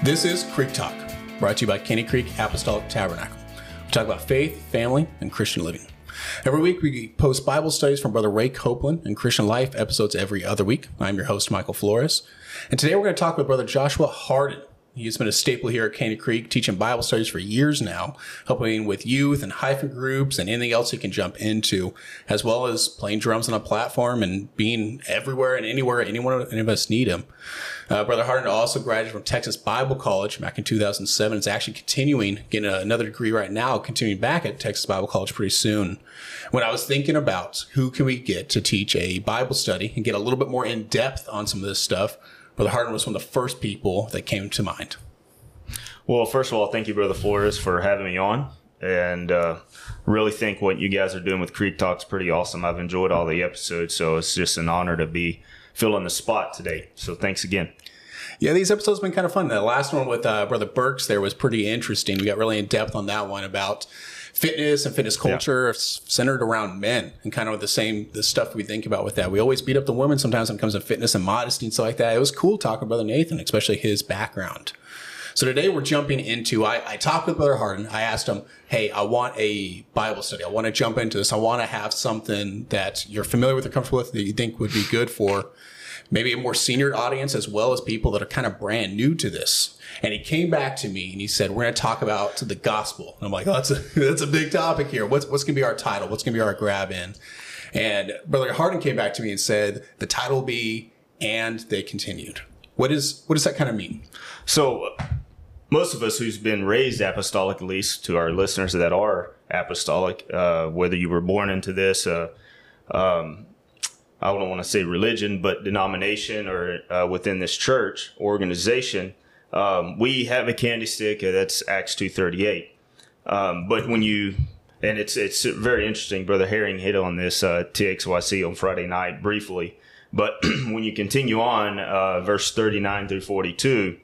This is Creek Talk, brought to you by Caney Creek Apostolic Tabernacle. We talk about faith, family, and Christian living. Every week, we post Bible studies from Brother Ray Copeland and Christian Life episodes every other week. I'm your host, Michael Flores. And today we're going to talk with Brother Joshua Harden. He's been a staple here at Caney Creek, teaching Bible studies for years now, helping with youth and hyphen groups and anything else he can jump into, as well as playing drums on a platform and being everywhere and anywhere any of us need him. Brother Harden also graduated from Texas Bible College back in 2007. Is actually continuing, getting another degree right now, continuing back at Texas Bible College pretty soon. When I was thinking about who can we get to teach a Bible study and get a little bit more in depth on some of this stuff, Brother Harden was one of the first people that came to mind. Well, first of all, thank you, Brother Flores, for having me on. And really think what you guys are doing with Creek Talk is pretty awesome. I've enjoyed all the episodes, so it's just an honor to be filling the spot today. So thanks again. Yeah, these episodes have been kind of fun. The last one with Brother Burks there was pretty interesting. We got really in depth on that one about fitness and fitness culture centered around men and kind of the stuff we think about with that. We always beat up the women sometimes when it comes to fitness and modesty and stuff like that. It was cool talking to Brother Nathan, especially his background. So today we're jumping into, I talked with Brother Harden. I asked him, hey, I want a Bible study. I want to jump into this. I want to have something that you're familiar with or comfortable with that you think would be good for maybe a more senior audience as well as people that are kind of brand new to this. And he came back to me and he said, we're going to talk about the gospel. And I'm like, oh, that's a big topic here. What's going to be our title? What's going to be our grab in? And Brother Harden came back to me and said, the title will be, And They Continued. What does that kind of mean? So most of us who's been raised apostolic, at least to our listeners that are apostolic, whether you were born into this, I don't want to say religion, but denomination or within this church organization, we have a candy stick. That's Acts 2:38. But when you, and it's very interesting, Brother Herring hit on this TXYC on Friday night briefly. But when you continue on, verse 39 through 42,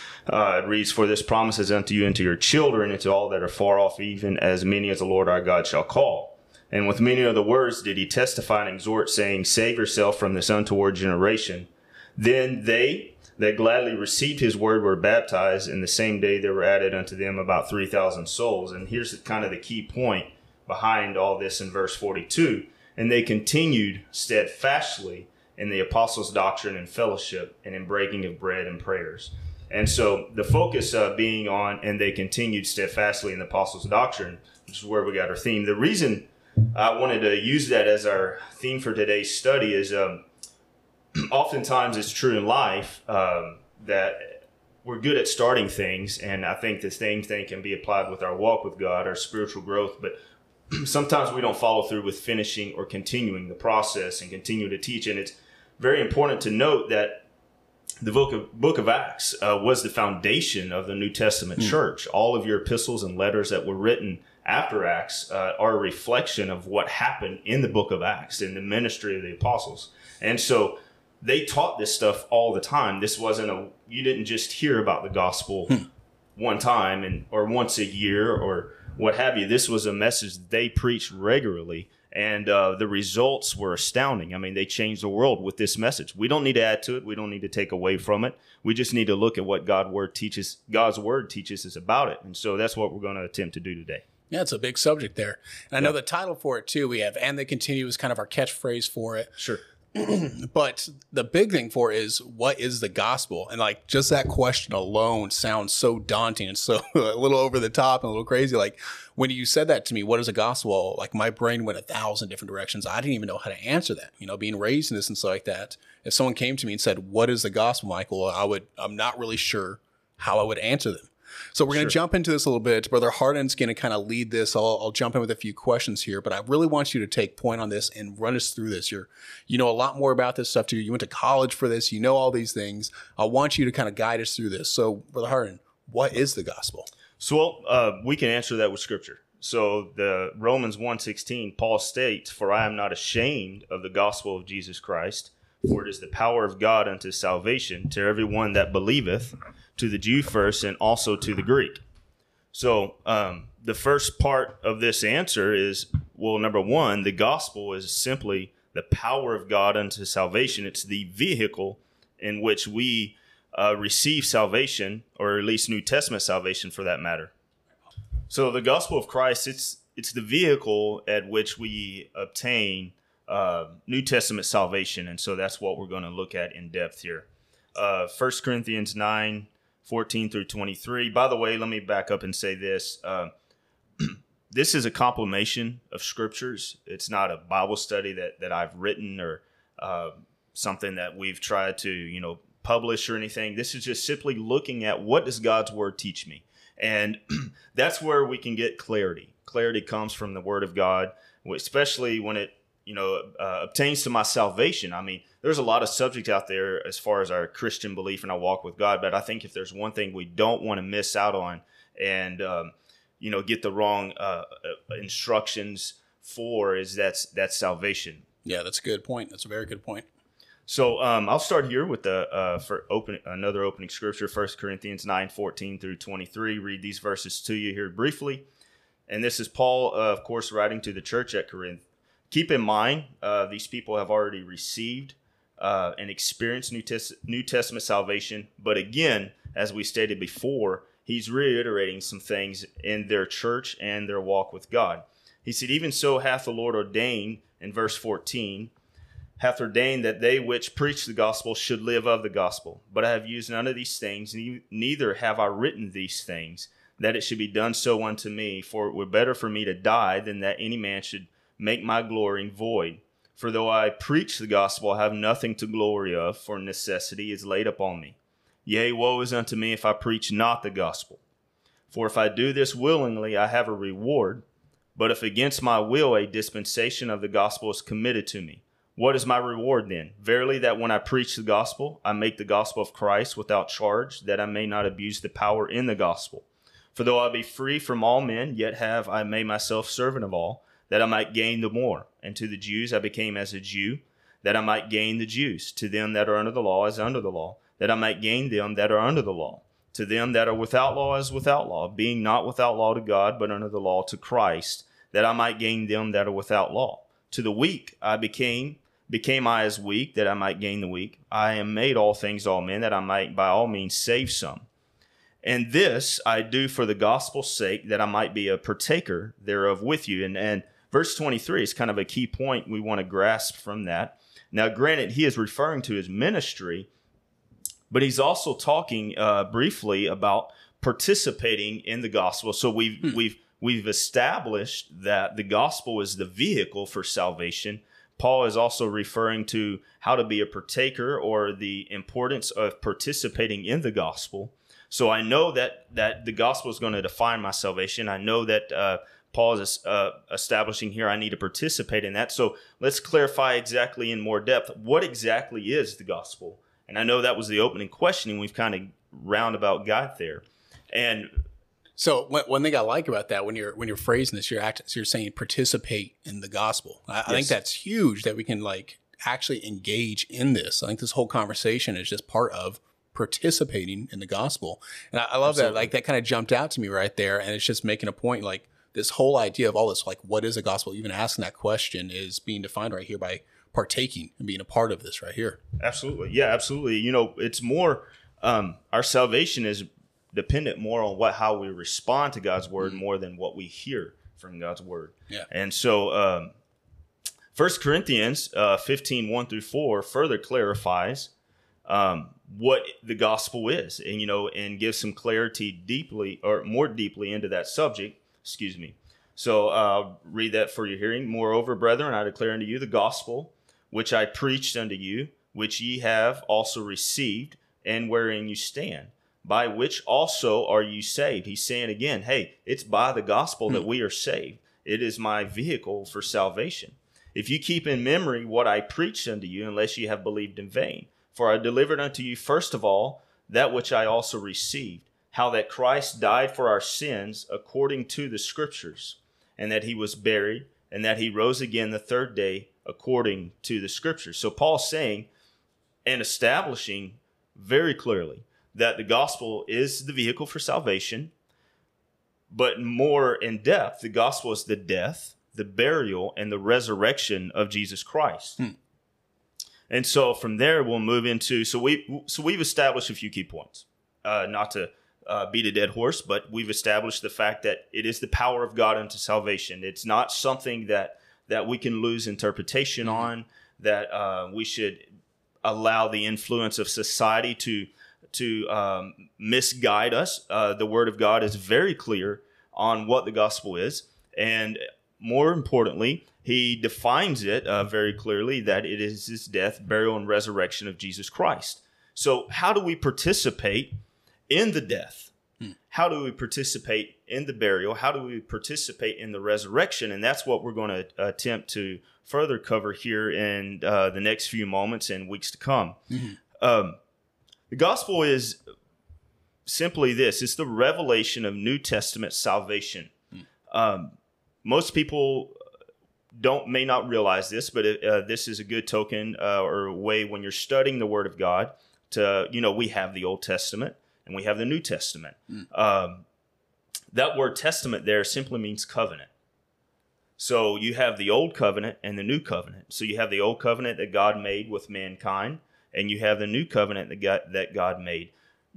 it reads, For this promise is unto you and to your children and to all that are far off, even as many as the Lord our God shall call. And with many other words did he testify and exhort, saying, Save yourself from this untoward generation. Then they that gladly received his word were baptized, and the same day there were added unto them about 3,000 souls. And here's kind of the key point behind all this in verse 42. And they continued steadfastly in the apostles' doctrine and fellowship, and in breaking of bread and prayers. And so the focus being on, and they continued steadfastly in the apostles' doctrine, which is where we got our theme. The reason I wanted to use that as our theme for today's study is oftentimes it's true in life that we're good at starting things, and I think the same thing can be applied with our walk with God, our spiritual growth, but sometimes we don't follow through with finishing or continuing the process and continue to teach. And it's very important to note that the book of Acts was the foundation of the New Testament church. All of your epistles and letters that were written after Acts are a reflection of what happened in the book of Acts, in the ministry of the apostles. And so they taught this stuff all the time. This wasn't you didn't just hear about the gospel one time or once a year or what have you. This was a message that they preached regularly, and the results were astounding. I mean, they changed the world with this message. We don't need to add to it. We don't need to take away from it. We just need to look at what God's word teaches us about it. And so that's what we're going to attempt to do today. Yeah, it's a big subject there. And I know the title for it, too, we have And They Continue is kind of our catchphrase for it. Sure. But the big thing for it is, what is the gospel? And like, just that question alone sounds so daunting and so a little over the top and a little crazy. Like, when you said that to me, what is a gospel? Like, my brain went 1,000 different directions. I didn't even know how to answer that. You know, being raised in this and stuff like that. If someone came to me and said, what is the gospel, Michael? I'm not really sure how I would answer them. So we're going to jump into this a little bit. Brother Harden's going to kind of lead this. I'll jump in with a few questions here, but I really want you to take point on this and run us through this. You know a lot more about this stuff too. You went to college for this. You know all these things. I want you to kind of guide us through this. So Brother Harden, what is the gospel? So we can answer that with scripture. So the Romans 1:16, Paul states, For I am not ashamed of the gospel of Jesus Christ, for it is the power of God unto salvation to everyone that believeth, to the Jew first, and also to the Greek. So the first part of this answer is, well, number one, the gospel is simply the power of God unto salvation. It's the vehicle in which we receive salvation, or at least New Testament salvation for that matter. So the gospel of Christ, it's the vehicle at which we obtain New Testament salvation. And so that's what we're going to look at in depth here. 1 Corinthians 9:14 through 23. By the way, let me back up and say this. This is a compilation of scriptures. It's not a Bible study that I've written or something that we've tried to, publish or anything. This is just simply looking at what does God's word teach me? And that's where we can get clarity. Clarity comes from the word of God, especially when it, obtains to my salvation. I mean, there's a lot of subject out there as far as our Christian belief and our walk with God. But I think if there's one thing we don't want to miss out on and, get the wrong instructions for is that's salvation. Yeah, that's a good point. That's a very good point. So I'll start here with another opening scripture, 1 Corinthians 9:14 through 23. Read these verses to you here briefly. And this is Paul, of course, writing to the church at Corinth. Keep in mind, these people have already received and experienced New Testament salvation. But again, as we stated before, he's reiterating some things in their church and their walk with God. He said, even so hath the Lord ordained, in verse 14, hath ordained that they which preach the gospel should live of the gospel. But I have used none of these things, neither have I written these things, that it should be done so unto me. For it were better for me to die than that any man should make my glory void. For though I preach the gospel, I have nothing to glory of, for necessity is laid upon me. Yea, woe is unto me if I preach not the gospel. For if I do this willingly, I have a reward. But if against my will a dispensation of the gospel is committed to me, what is my reward then? Verily, that when I preach the gospel, I make the gospel of Christ without charge, that I may not abuse the power in the gospel. For though I be free from all men, yet have I made myself servant of all, that I might gain the more. And to the Jews I became as a Jew, that I might gain the Jews. To them that are under the law as under the law, that I might gain them that are under the law. To them that are without law as without law, being not without law to God, but under the law to Christ, that I might gain them that are without law. To the weak I became I as weak, that I might gain the weak. I am made all things all men, that I might by all means save some. And this I do for the gospel's sake, that I might be a partaker thereof with you. And verse 23 is kind of a key point we want to grasp from that. Now, granted, he is referring to his ministry, but he's also talking briefly about participating in the gospel. So we've established that the gospel is the vehicle for salvation. Paul is also referring to how to be a partaker, or the importance of participating in the gospel. So I know that the gospel is going to define my salvation. I know that Paul is establishing here I need to participate in that. So let's clarify exactly in more depth, what exactly is the gospel? And I know that was the opening questioning. We've kind of roundabout got there. And so one thing I like about that, when you're phrasing this, you're saying participate in the gospel. I think that's huge, that we can actually engage in this. I think this whole conversation is just part of participating in the gospel. And I love Absolutely. That. That kind of jumped out to me right there. And it's just making a point, this whole idea of all this, what is a gospel? Even asking that question is being defined right here by partaking and being a part of this right here. Absolutely. Yeah, absolutely. It's more, our salvation is dependent more on how we respond to God's word more than what we hear from God's word. Yeah. And so 1 Corinthians 15, 1 through 4 further clarifies what the gospel is, and gives some clarity more deeply into that subject. Excuse me. So I'll read that for your hearing. Moreover, brethren, I declare unto you the gospel which I preached unto you, which ye have also received, and wherein you stand, by which also are you saved. He's saying again, hey, it's by the gospel that we are saved. It is my vehicle for salvation. If you keep in memory what I preached unto you, unless ye have believed in vain. For I delivered unto you first of all that which I also received, how that Christ died for our sins according to the Scriptures, and that he was buried, and that he rose again the third day according to the Scriptures. So Paul's saying and establishing very clearly that the gospel is the vehicle for salvation, but more in depth, the gospel is the death, the burial, and the resurrection of Jesus Christ. And so from there, we'll move into, so we've established a few key points, not to beat a dead horse, but we've established the fact that it is the power of God unto salvation. It's not something that we can lose interpretation on, that we should allow the influence of society to misguide us. The Word of God is very clear on what the gospel is. And more importantly, he defines it very clearly, that it is his death, burial, and resurrection of Jesus Christ. So how do we participate in the death? How do we participate in the burial? How do we participate in the resurrection? And that's what we're going to attempt to further cover here in the next few moments and weeks to come. The gospel is simply this. It's the revelation of New Testament salvation. Most people may not realize this, but this is a good token or a way when you're studying the Word of God to, we have the Old Testament and we have the New Testament. That word testament there simply means covenant. So you have the Old Covenant and the New Covenant. So you have the Old Covenant that God made with mankind, and you have the New Covenant that God made.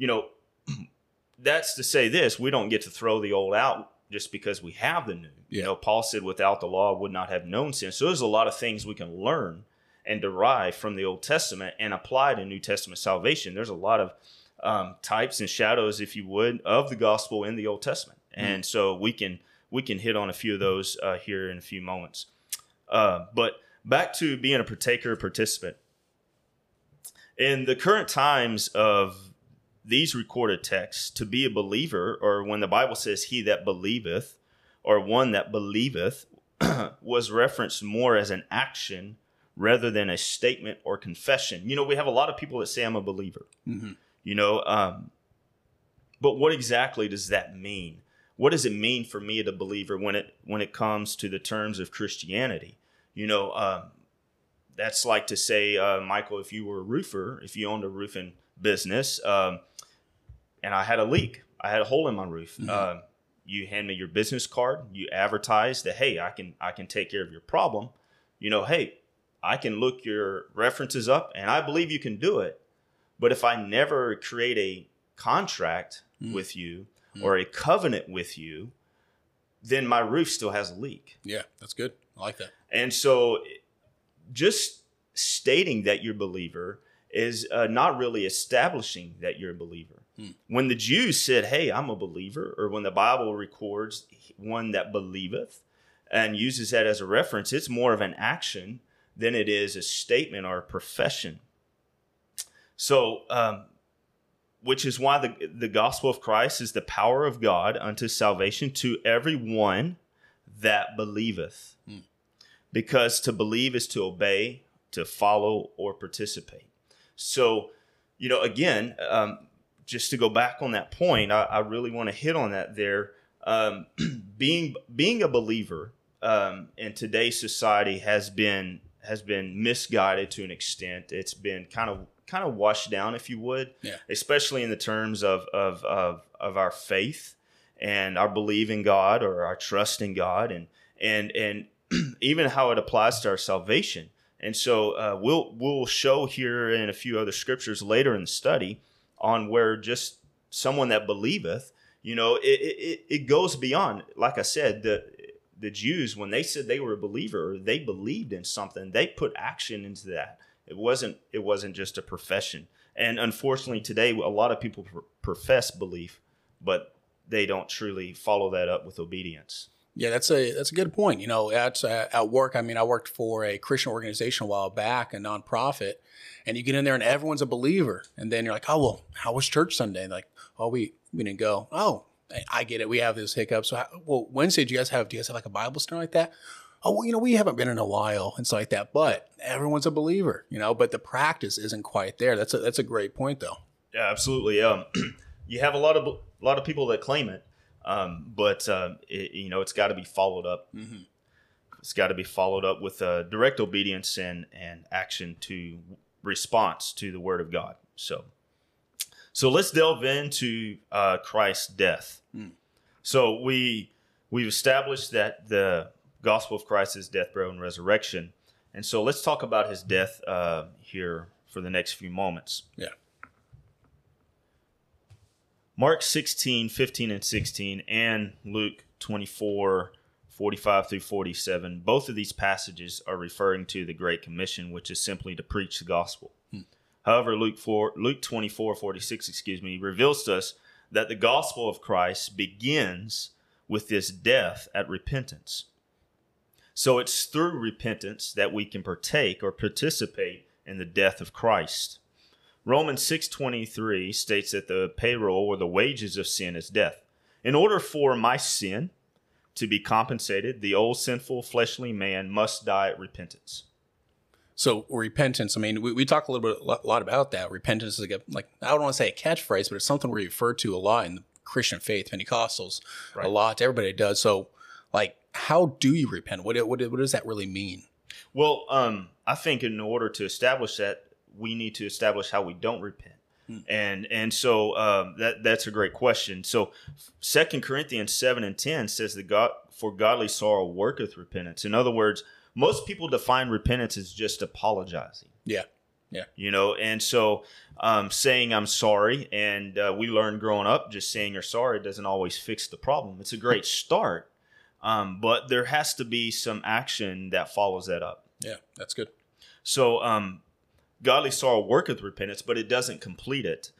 That's to say this, we don't get to throw the old out just because we have the new. Yeah. Paul said, without the law, I would not have known sin. So there's a lot of things we can learn and derive from the Old Testament and apply to New Testament salvation. There's a lot of types and shadows, if you would, of the gospel in the Old Testament. And so we can hit on a few of those here in a few moments. But back to being a participant. In the current times of these recorded texts, to be a believer, or when the Bible says he that believeth, or one that believeth, was referenced more as an action rather than a statement or confession. We have a lot of people that say I'm a believer, but what exactly does that mean? What does it mean for me to believer when it comes to the terms of Christianity? That's like to say, Michael, if you were a roofer, if you owned a roofing business, and I had a leak, I had a hole in my roof. You hand me your business card, you advertise that, hey, I can take care of your problem. Hey, I can look your references up and I believe you can do it. But if I never create a contract with you or a covenant with you, then my roof still has a leak. Yeah, that's good. I like that. And so just stating that you're a believer is not really establishing that you're a believer. When the Jews said, hey, I'm a believer, or when the Bible records one that believeth and uses that as a reference, it's more of an action than it is a statement or a profession. So, which is why the gospel of Christ is the power of God unto salvation to everyone that believeth. Because to believe is to obey, to follow, or participate. So, again, just to go back on that point, I really want to hit on that there. Being a believer in today's society has been misguided to an extent. It's been kind of washed down, if you would, especially in the terms of our faith and our belief in God or our trust in God, and even how it applies to our salvation. And so we'll show here in a few other scriptures later in the study on where just someone that believeth, it goes beyond. Like I said, the Jews, when they said they were a believer, they believed in something. They put action into that. It wasn't just a profession. And unfortunately today, a lot of people profess belief, but they don't truly follow that up with obedience. Yeah, that's a good point. At work, I worked for a Christian organization a while back, a nonprofit, and you get in there and everyone's a believer. And then you're like, oh, well, how was church Sunday? And like, oh, we didn't go. Oh, I get it. We have this hiccup. So, Wednesday, do you guys have like a Bible study like that? Oh, well, we haven't been in a while and stuff like that, but everyone's a believer, but the practice isn't quite there. That's a great point though. Yeah, absolutely. You have a lot of people that claim it. But it's got to be followed up. It's got to be followed up with direct obedience and action to response to the Word of God. So let's delve into Christ's death. So we've established that the gospel of Christ is death, burial, and resurrection. And so let's talk about his death here for the next few moments. Yeah. Mark 16, 15 and 16, and Luke 24, 45 through 47, both of these passages are referring to the Great Commission, which is simply to preach the gospel. However, Luke 24, 46, reveals to us that the gospel of Christ begins with this death at repentance. So it's through repentance that we can partake or participate in the death of Christ. Romans 6:23 states that the payroll or the wages of sin is death. In order for my sin to be compensated, the old sinful fleshly man must die at repentance. So repentance, I mean, we talk a lot about that. Repentance is like I don't want to say a catchphrase, but it's something we refer to a lot in the Christian faith, Pentecostals, Right. a lot. Everybody does. So, like, how do you repent? What does that really mean? Well, I think in order to establish that, we need to establish how we don't repent. And so that's a great question. So 2 Corinthians 7 and 10 says that for godly sorrow worketh repentance. In other words, most people define repentance as just apologizing. Yeah. Yeah. You know, and so saying I'm sorry, and we learned growing up, just saying you're sorry doesn't always fix the problem. It's a great start, but there has to be some action that follows that up. Yeah, that's good. So godly sorrow worketh repentance, but it doesn't complete it.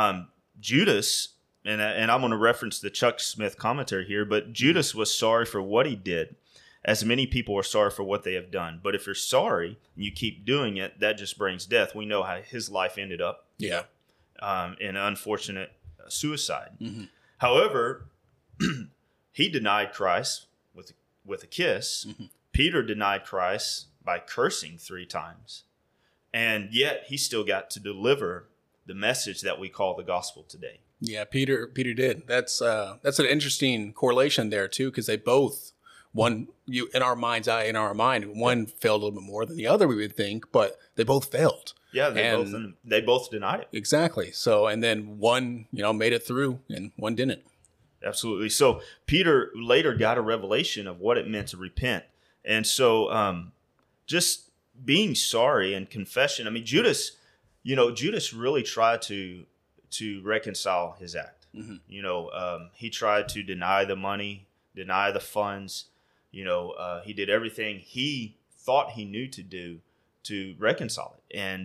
Judas, and I'm going to reference the Chuck Smith commentary here, but Judas was sorry for what he did, as many people are sorry for what they have done. But if you're sorry and you keep doing it, that just brings death. We know how his life ended up. Yeah. In unfortunate suicide. Mm-hmm. However, he denied Christ with a kiss. Mm-hmm. Peter denied Christ by cursing 3 times. And yet he still got to deliver the message that we call the gospel today. Yeah, Peter did. That's an interesting correlation there too, because they both, one in our mind's eye, in our mind, one failed a little bit more than the other, we would think, but they both failed. Yeah, they both denied it. Exactly. So, and then one, made it through, and one didn't. Absolutely. So Peter later got a revelation of what it meant to repent, and so just being sorry and confession. I mean, Judas really tried to reconcile his act. Mm-hmm. He tried to deny the money, deny the funds. He did everything he thought he knew to do to reconcile it. And,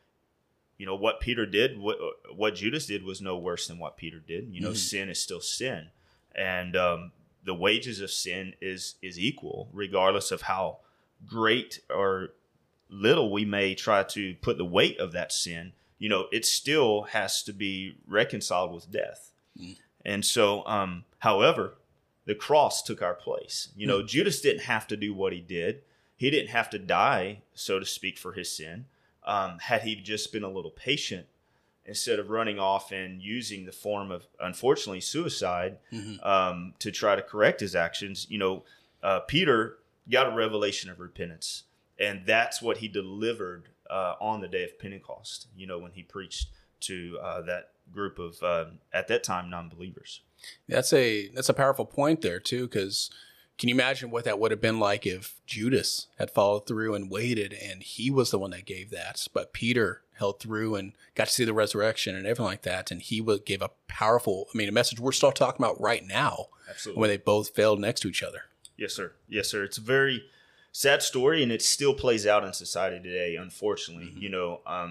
what Peter did, what Judas did was no worse than what Peter did. Mm-hmm. Sin is still sin. And the wages of sin is equal, regardless of how great or little we may try to put the weight of that sin. It still has to be reconciled with death. Mm. And so, however, the cross took our place. Judas didn't have to do what he did. He didn't have to die, so to speak, for his sin. Had he just been a little patient, instead of running off and using the form of, unfortunately, suicide, mm-hmm. To try to correct his actions, Peter got a revelation of repentance. And that's what he delivered on the day of Pentecost, when he preached to that group of, at that time, non-believers. That's a powerful point there, too, because can you imagine what that would have been like if Judas had followed through and waited, and he was the one that gave that, but Peter held through and got to see the resurrection and everything like that, and he gave a powerful, a message we're still talking about right now. Absolutely. When they both failed next to each other. Yes, sir. Yes, sir. It's a very sad story, and it still plays out in society today, unfortunately. Mm-hmm.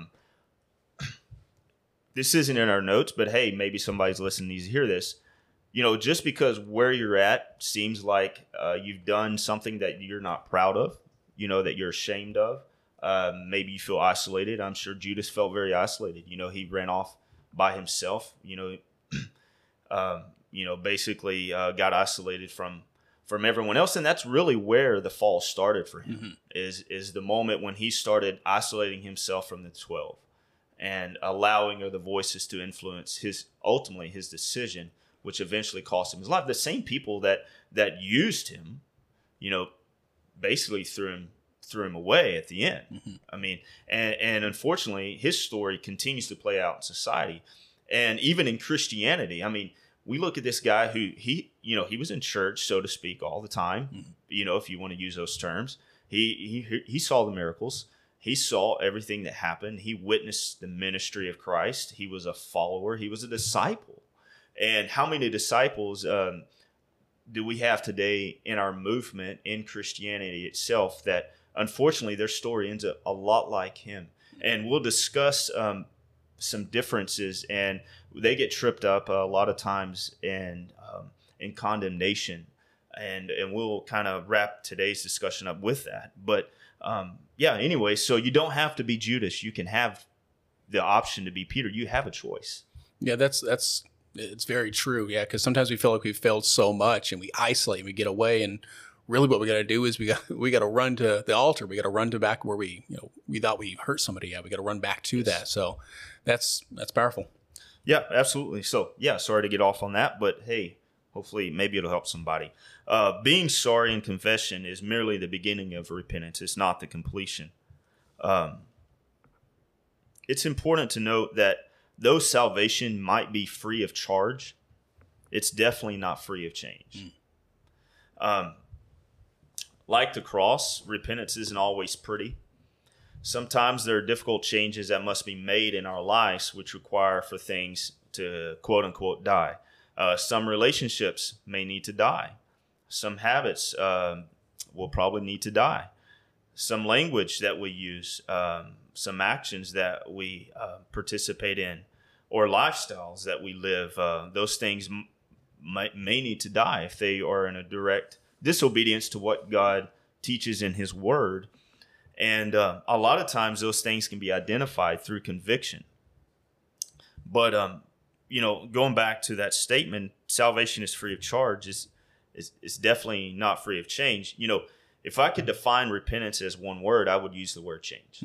This isn't in our notes, but hey, maybe somebody's listening needs to hear this. Just because where you're at seems like you've done something that you're not proud of, that you're ashamed of. Maybe you feel isolated. I'm sure Judas felt very isolated. He ran off by himself, basically got isolated from everyone else. And that's really where the fall started for him, mm-hmm. is the moment when he started isolating himself from the 12 and allowing other voices to influence his decision, which eventually cost him his life. The same people that used him, basically threw him away at the end. Mm-hmm. And unfortunately, his story continues to play out in society. And even in Christianity, we look at this guy who he was in church, so to speak, all the time, mm-hmm. If you want to use those terms. He saw the miracles. He saw everything that happened. He witnessed the ministry of Christ. He was a follower. He was a disciple. And how many disciples do we have today in our movement, in Christianity itself, that unfortunately their story ends up a lot like him? And we'll discuss some differences, and they get tripped up a lot of times in condemnation. And we'll kind of wrap today's discussion up with that. But anyway, so you don't have to be Judas. You can have the option to be Peter. You have a choice. Yeah, it's very true. Yeah, because sometimes we feel like we've failed so much and we isolate and we get away. And really what we got to do is we got to run to the altar. We got to run to back where we thought we hurt somebody. Yeah, we got to run back to that. So that's powerful. Yeah, absolutely. So yeah, sorry to get off on that, but hey, hopefully maybe it'll help somebody. Being sorry in confession is merely the beginning of repentance. It's not the completion. It's important to note that though salvation might be free of charge, it's definitely not free of change. Like the cross, repentance isn't always pretty. Sometimes there are difficult changes that must be made in our lives, which require for things to quote unquote die. Some relationships may need to die. Some habits will probably need to die. Some language that we use, some actions that we participate in, or lifestyles that we live, those things may need to die if they are in a direct disobedience to what God teaches in his word. And a lot of times those things can be identified through conviction. But, going back to that statement, salvation is free of charge is definitely not free of change. If I could define repentance as one word, I would use the word change.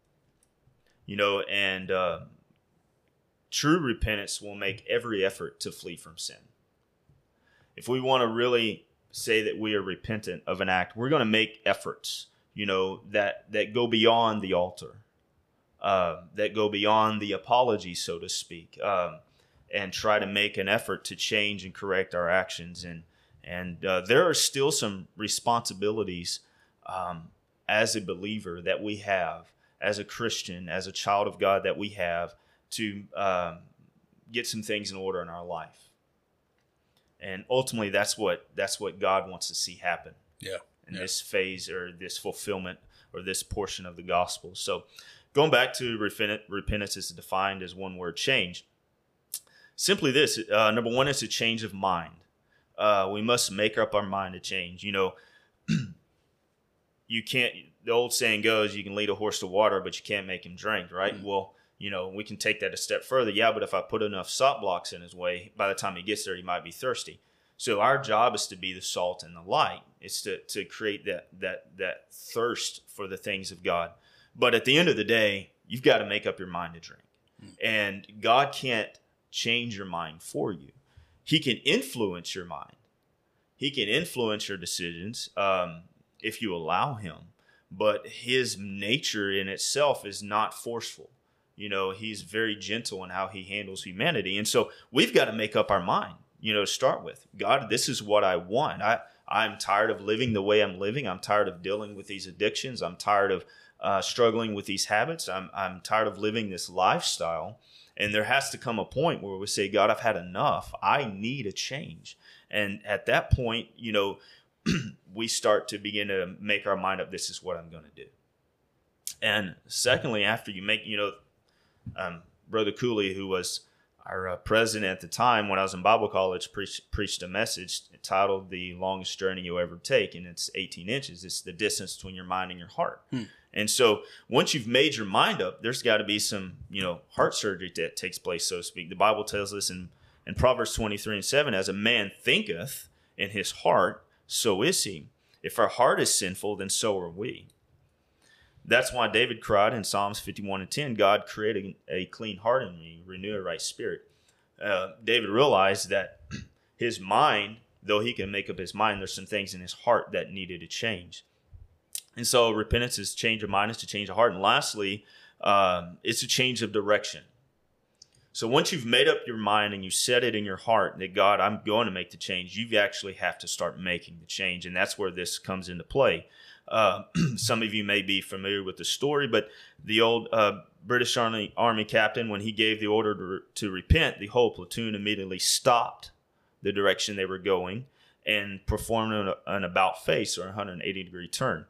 And true repentance will make every effort to flee from sin. If we want to really say that we are repentant of an act, we're going to make efforts, that go beyond the altar, that go beyond the apology, so to speak, and try to make an effort to change and correct our actions. And there are still some responsibilities as a believer that we have, as a Christian, as a child of God, that we have to get some things in order in our life. And ultimately, that's what God wants to see happen. Yeah. In this phase or this fulfillment or this portion of the gospel. So going back to repentance is defined as one word, change. Simply this, number one, is a change of mind. We must make up our mind to change. You can't, the old saying goes, you can lead a horse to water, but you can't make him drink, right? Mm-hmm. Well, we can take that a step further. Yeah, but if I put enough salt blocks in his way, by the time he gets there, he might be thirsty. So our job is to be the salt and the light. It's to create that thirst for the things of God. But at the end of the day, you've got to make up your mind to drink. Mm-hmm. And God can't change your mind for you. He can influence your mind. He can influence your decisions if you allow him. But his nature in itself is not forceful. He's very gentle in how he handles humanity. And so we've got to make up our mind, to start with. God, this is what I want. I'm tired of living the way I'm living. I'm tired of dealing with these addictions. I'm tired of struggling with these habits. I'm tired of living this lifestyle. And there has to come a point where we say, God, I've had enough. I need a change. And at that point, we start to begin to make our mind up. This is what I'm going to do. And secondly, after you make, Brother Cooley, who was our president at the time when I was in Bible college, preached a message titled "The Longest Journey You'll Ever Take," and it's 18 inches. It's the distance between your mind and your heart. And so once you've made your mind up, there's got to be some, heart surgery that takes place, so to speak. The Bible tells us in Proverbs 23:7, as a man thinketh in his heart, so is he. If our heart is sinful, then so are we. That's why David cried in Psalms 51:10, God, create a clean heart in me, renew a right spirit. David realized that his mind, though he can make up his mind, there's some things in his heart that needed to change. And so repentance is change of mind, is to change of heart. And lastly, it's a change of direction. So once you've made up your mind and you set it in your heart that, God, I'm going to make the change, you actually have to start making the change. And that's where this comes into play. Some of you may be familiar with the story, but the old British Army captain, when he gave the order to repent, the whole platoon immediately stopped the direction they were going and performed an about face or 180-degree turn.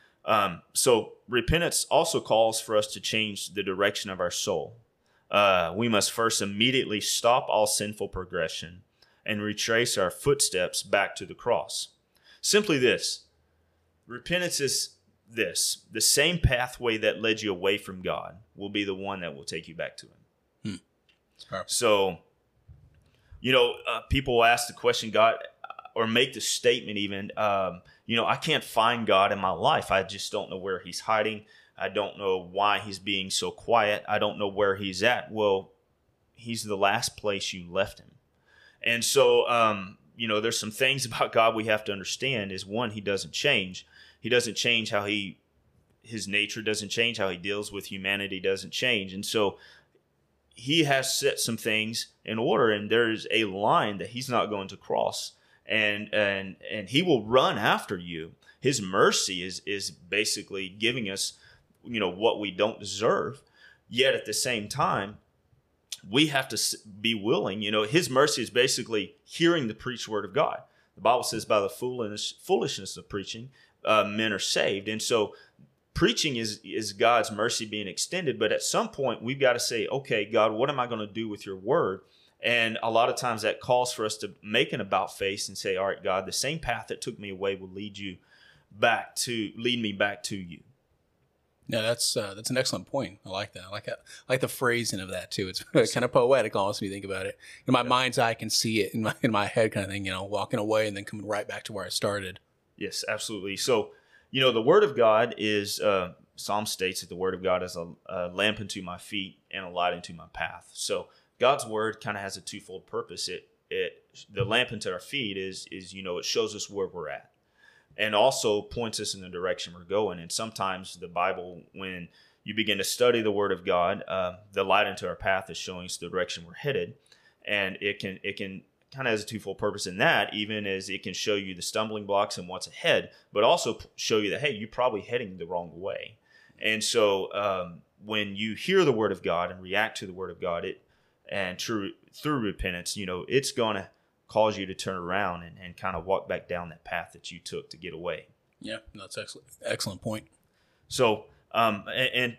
So repentance also calls for us to change the direction of our soul. We must first immediately stop all sinful progression and retrace our footsteps back to the cross. Simply this: repentance is this: the same pathway that led you away from God will be the one that will take you back to Him. So, people will ask the question, God, or make the statement even, I can't find God in my life. I just don't know where He's hiding. I don't know why He's being so quiet. I don't know where He's at. Well, He's the last place you left Him. And so, there's some things about God we have to understand is, one, He doesn't change. He doesn't change how His nature doesn't change, how He deals with humanity doesn't change. And so He has set some things in order, and there is a line that He's not going to cross. And He will run after you. His mercy is basically giving us, what we don't deserve. Yet at the same time, we have to be willing. His mercy is basically hearing the preached word of God. The Bible says by the foolishness of preaching, men are saved. And so preaching is God's mercy being extended. But at some point, we've got to say, okay, God, what am I going to do with your word? And a lot of times that calls for us to make an about face and say, all right, God, the same path that took me away will lead me back to you. Yeah, that's an excellent point. I like that. I like the phrasing of that too. It's kind of poetic almost when you think about it. In my mind's eye, I can see it in my head, kind of thing. Walking away and then coming right back to where I started. Yes, absolutely. So, the Word of God is. Psalm states that the Word of God is a lamp unto my feet and a light unto my path. So God's Word kind of has a twofold purpose. The lamp unto our feet is it shows us where we're at, and also points us in the direction we're going. And sometimes the Bible, when you begin to study the Word of God, the light into our path is showing us the direction we're headed, and it can kind of has a twofold purpose in that, even as it can show you the stumbling blocks and what's ahead, but also show you that, hey, you're probably heading the wrong way. And so when you hear the Word of God and react to the Word of God, through repentance, it's going to cause you to turn around and kind of walk back down that path that you took to get away. Yeah, that's excellent point. So, and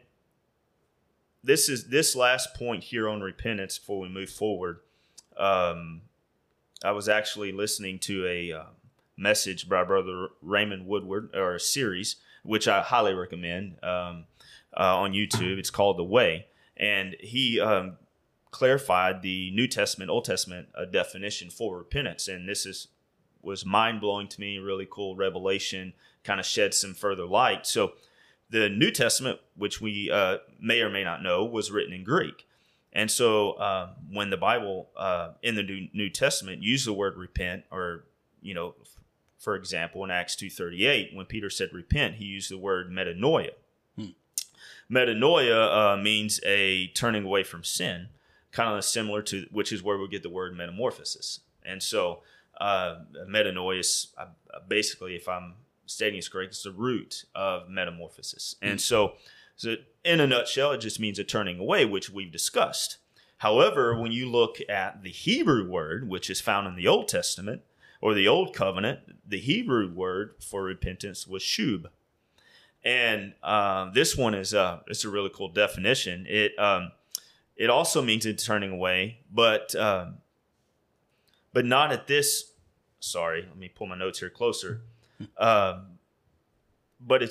this last point here on repentance before we move forward, I was actually listening to a message by Brother Raymond Woodward, or a series, which I highly recommend on YouTube. It's called The Way. And he clarified the New Testament, Old Testament definition for repentance. And this was mind-blowing to me, really cool revelation, kind of shed some further light. So the New Testament, which we may or may not know, was written in Greek. And so when the Bible in the New Testament used the word repent, or, for example, in Acts 2:38, when Peter said repent, he used the word metanoia. Metanoia means a turning away from sin, kind of similar to, which is where we get the word metamorphosis. And so metanoia is basically, if I'm stating this correct, it's the root of metamorphosis. And so in a nutshell, it just means a turning away, which we've discussed. However, when you look at the Hebrew word, which is found in the Old Testament or the Old Covenant, the Hebrew word for repentance was shub. And this one is it's a really cool definition. It also means a turning away, but not at this. Sorry, let me pull my notes here closer. But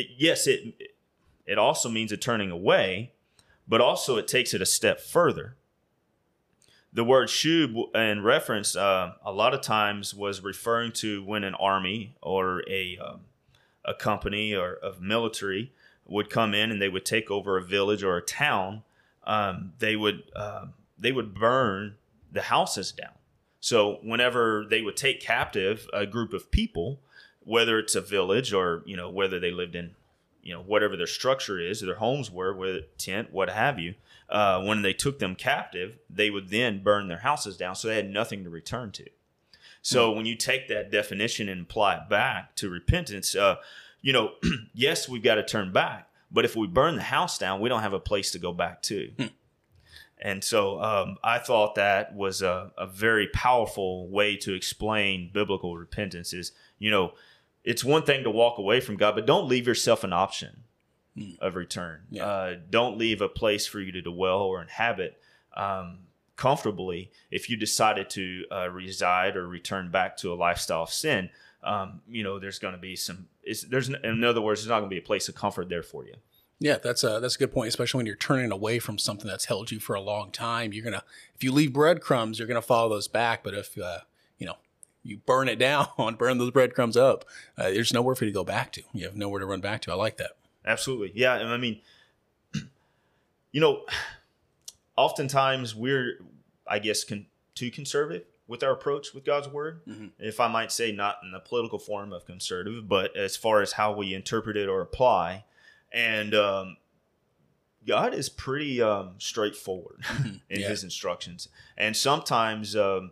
it also means a turning away, but also it takes it a step further. The word shub in reference a lot of times was referring to when an army or a company or of military would come in and they would take over a village or a town. They would burn the houses down. So whenever they would take captive a group of people, whether it's a village or whether they lived in whatever their structure is, their homes were, with a tent, what have you, when they took them captive, they would then burn their houses down, so they had nothing to return to. So when you take that definition and apply it back to repentance, yes, we've got to turn back. But if we burn the house down, we don't have a place to go back to. And so I thought that was a very powerful way to explain biblical repentance is, it's one thing to walk away from God, but don't leave yourself an option of return. Yeah. Don't leave a place for you to dwell or inhabit comfortably if you decided to reside or return back to a lifestyle of sin. There's going to be in other words, there's not going to be a place of comfort there for you. Yeah, that's a good point, especially when you're turning away from something that's held you for a long time. If you leave breadcrumbs, you're gonna follow those back. But if you burn it down, burn those breadcrumbs up, there's nowhere for you to go back to. You have nowhere to run back to. I like that. Absolutely, yeah. And I mean, oftentimes we're, I guess, too conservative with our approach with God's word. Mm-hmm. If I might say, not in the political form of conservative, but as far as how we interpret it or apply. And God is pretty straightforward in his instructions. And sometimes, when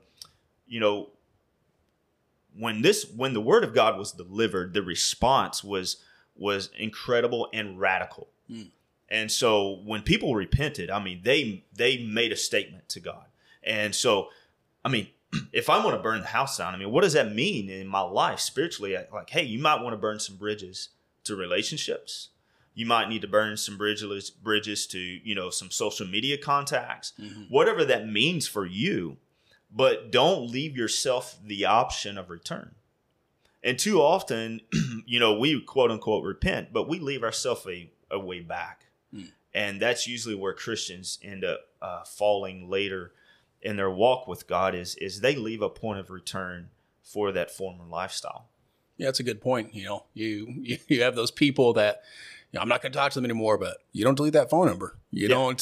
the word of God was delivered, the response was incredible and radical. Mm. And so when people repented, I mean, they made a statement to God. And so, I mean, if I want to burn the house down, I mean, what does that mean in my life spiritually? Like, hey, you might want to burn some bridges to relationships. You might need to burn some bridges to, some social media contacts, whatever that means for you. But don't leave yourself the option of return. And too often, we quote unquote repent, but we leave ourselves a way back. Mm. And that's usually where Christians end up falling later in their walk with God is they leave a point of return for that former lifestyle. Yeah, that's a good point. You have those people that, I'm not going to talk to them anymore, but you don't delete that phone number. You don't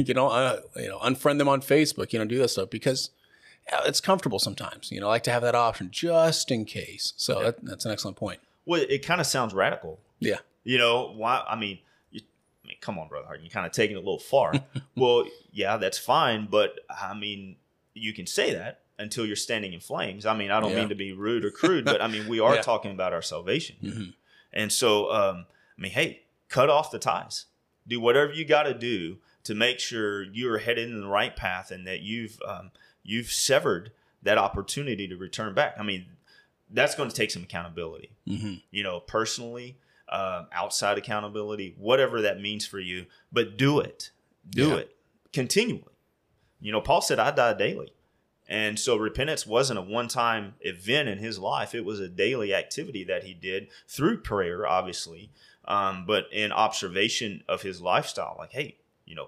unfriend them on Facebook. You don't do that stuff because it's comfortable sometimes. I like to have that option just in case. So that's an excellent point. Well, it kind of sounds radical. Yeah. Why? I mean, come on, Brother Hart, you're kind of taking it a little far. Well, yeah, that's fine. But I mean, you can say that until you're standing in flames. I mean, I don't mean to be rude or crude, but I mean, we are talking about our salvation. Mm-hmm. And so, hey, cut off the ties. Do whatever you got to do to make sure you're headed in the right path and that you've severed that opportunity to return back. I mean, that's going to take some accountability, personally, outside accountability, whatever that means for you. But do it. Do it continually. Paul said, I die daily. And so repentance wasn't a one-time event in his life. It was a daily activity that he did through prayer, obviously, but in observation of his lifestyle. Like, hey,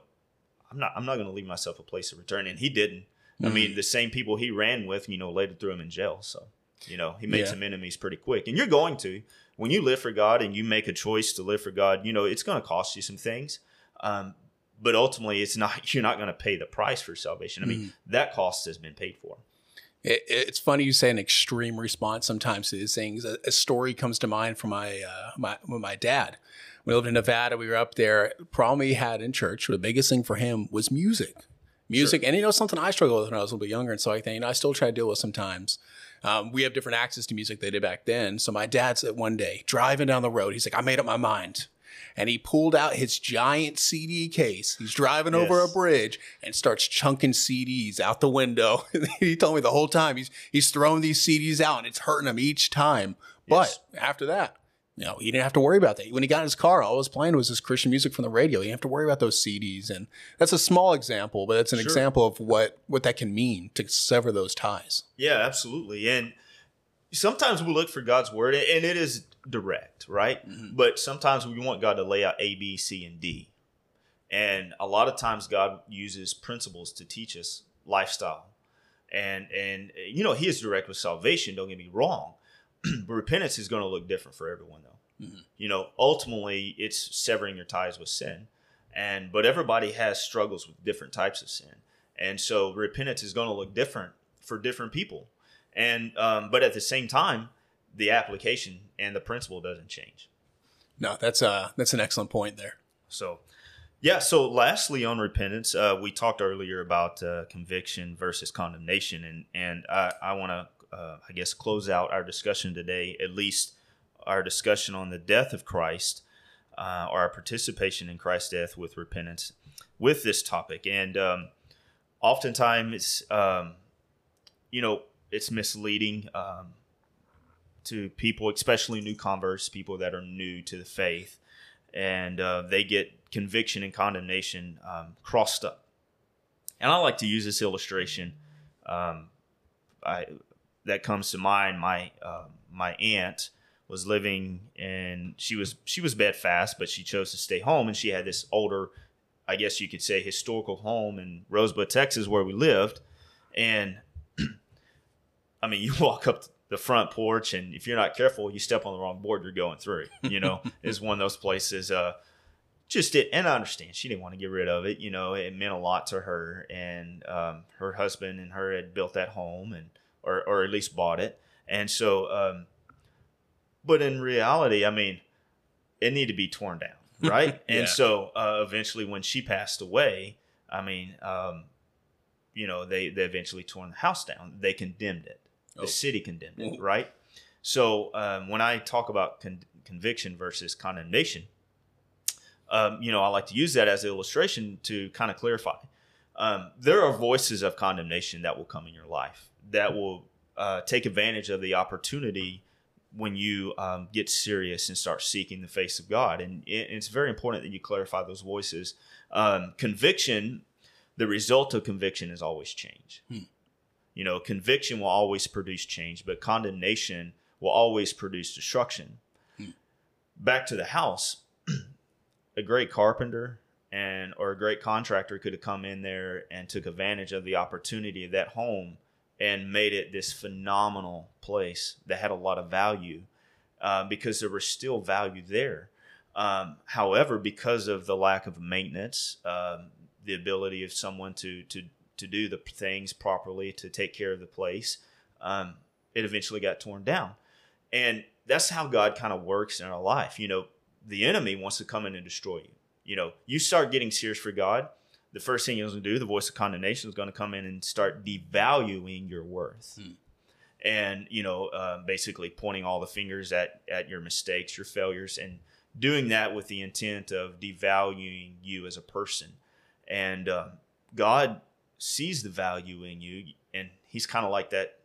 I'm not going to leave myself a place of return. And he didn't. Mm-hmm. I mean, the same people he ran with, later threw him in jail. So, he made some enemies pretty quick. And you're going to. When you live for God and you make a choice to live for God, it's going to cost you some things. But ultimately, you're not going to pay the price for salvation. I mean, that cost has been paid for. It's funny you say an extreme response sometimes to these things. A story comes to mind from my dad. We lived in Nevada. We were up there. The problem he had in church, the biggest thing for him was music. Sure. And something I struggled with when I was a little bit younger. And so I think, I still try to deal with sometimes. We have different access to music they did back then. So my dad said one day, driving down the road, he's like, I made up my mind. And he pulled out his giant CD case. He's driving over a bridge and starts chunking CDs out the window. He told me the whole time he's throwing these CDs out and it's hurting him each time. But after that, he didn't have to worry about that. When he got in his car, all he was playing was his Christian music from the radio. You didn't have to worry about those CDs. And that's a small example, but it's an example of what that can mean to sever those ties. Yeah, absolutely. And sometimes we look for God's word, and it is direct, right? Mm-hmm. But sometimes we want God to lay out A, B, C, and D. And a lot of times God uses principles to teach us lifestyle. And he is direct with salvation, don't get me wrong. But repentance is going to look different for everyone, though. Mm-hmm. Ultimately, it's severing your ties with sin. But everybody has struggles with different types of sin. And so repentance is going to look different for different people. And but at the same time, the application and the principle doesn't change. No, that's an excellent point there. So lastly on repentance, we talked earlier about conviction versus condemnation, and I want to close out our discussion today, at least our discussion on the death of Christ, or our participation in Christ's death with repentance, with this topic. And oftentimes it's, it's misleading to people, especially new converts, people that are new to the faith, and they get conviction and condemnation crossed up. And I like to use this illustration. That comes to mind. My aunt was living, and she was bedfast, but she chose to stay home, and she had this older, I guess you could say, historical home in Rosebud, Texas, where we lived. And I mean, you walk up the front porch, and if you're not careful, you step on the wrong board, you're going through. It's one of those places. And I understand she didn't want to get rid of it. It meant a lot to her, and her husband and her had built that home, and or at least bought it. And so, but in reality, I mean, it needed to be torn down, right? Yeah. And so, eventually, when she passed away, I mean, they eventually torn the house down. They condemned it. The city condemned it, right? So, when I talk about conviction versus condemnation, I like to use that as an illustration to kind of clarify. There are voices of condemnation that will come in your life that will take advantage of the opportunity when you get serious and start seeking the face of God. And it's very important that you clarify those voices. Conviction, the result of conviction is always change. Conviction will always produce change, but condemnation will always produce destruction. Back to the house, a great carpenter or a great contractor could have come in there and took advantage of the opportunity of that home and made it this phenomenal place that had a lot of value, because there was still value there. However, because of the lack of maintenance, the ability of someone to do the things properly, to take care of the place, it eventually got torn down. And that's how God kind of works in our life. The enemy wants to come in and destroy you. You start getting serious for God, the first thing he's going to do, the voice of condemnation, is going to come in and start devaluing your worth. And, basically pointing all the fingers at your mistakes, your failures, and doing that with the intent of devaluing you as a person. And God sees the value in you, and he's kind of like that,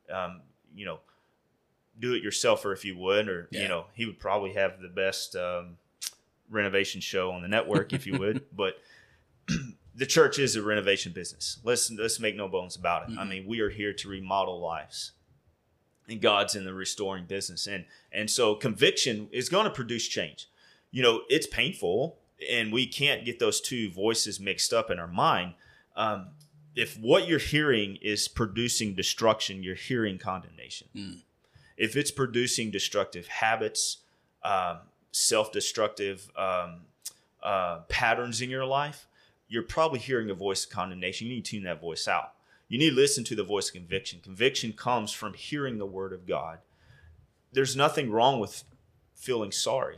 do-it-yourselfer, if you would, or, he would probably have the best renovation show on the network, if you would. But the church is a renovation business. Let's make no bones about it. I mean, we are here to remodel lives, and God's in the restoring business. And so conviction is going to produce change. It's painful, and we can't get those two voices mixed up in our mind. If what you're hearing is producing destruction, you're hearing condemnation. If it's producing destructive habits, self-destructive patterns in your life, you're probably hearing a voice of condemnation. You need to tune that voice out. You need to listen to the voice of conviction. Conviction comes from hearing the word of God. There's nothing wrong with feeling sorry,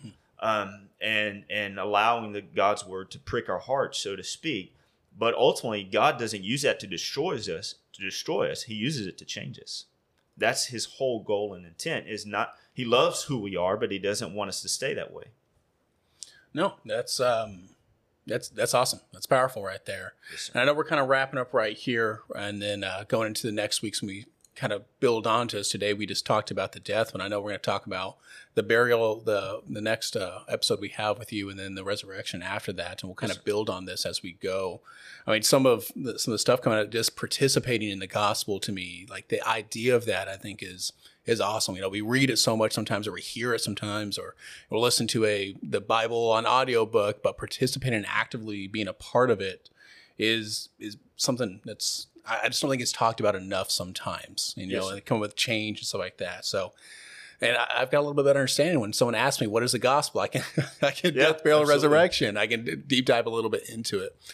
and allowing God's word to prick our hearts, so to speak. But ultimately, God doesn't use that to destroy us. He uses it to change us. That's his whole goal and intent. He loves who we are, but he doesn't want us to stay that way. No, that's awesome. That's powerful right there. Yes, and I know we're kind of wrapping up right here, and then going into the next weeks when we kind of build on to us. Today we just talked about the death, but I know we're going to talk about the burial, the next episode we have with you, and then the resurrection after that, and we'll kind of build on this as we go. I mean, some of the stuff coming out, just participating in the gospel, to me, like the idea of that, I think is awesome. We read it so much sometimes, or we hear it sometimes, or we'll listen to the Bible on audiobook, but participating and actively being a part of it is something that's, I just don't think it's talked about enough sometimes, and they come with change and stuff like that. So, and I've got a little bit better understanding when someone asks me, what is the gospel? I can death, burial, resurrection. I can deep dive a little bit into it.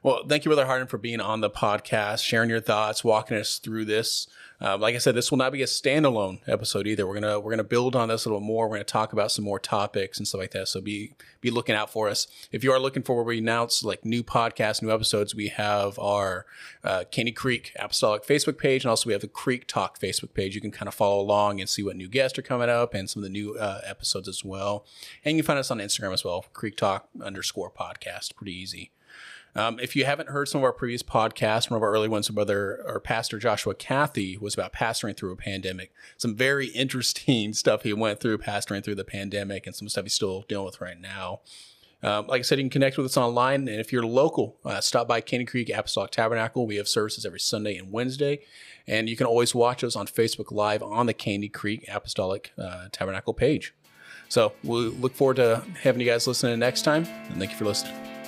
Well, thank you, Brother Hardin, for being on the podcast, sharing your thoughts, walking us through this. Like I said, this will not be a standalone episode either. We're gonna build on this a little more. We're gonna talk about some more topics and stuff like that. So be looking out for us. If you are looking for where we announce like new podcasts, new episodes, we have our Caney Creek Apostolic Facebook page, and also we have the Creek Talk Facebook page. You can kind of follow along and see what new guests are coming up and some of the new episodes as well. And you can find us on Instagram as well, Creek Talk _podcast. Pretty easy. If you haven't heard some of our previous podcasts, one of our early ones, our Pastor Joshua Cathy was about pastoring through a pandemic. Some very interesting stuff he went through pastoring through the pandemic and some stuff he's still dealing with right now. Like I said, you can connect with us online. And if you're local, stop by Caney Creek Apostolic Tabernacle. We have services every Sunday and Wednesday. And you can always watch us on Facebook Live on the Caney Creek Apostolic Tabernacle page. So we'll look forward to having you guys listening next time. And thank you for listening.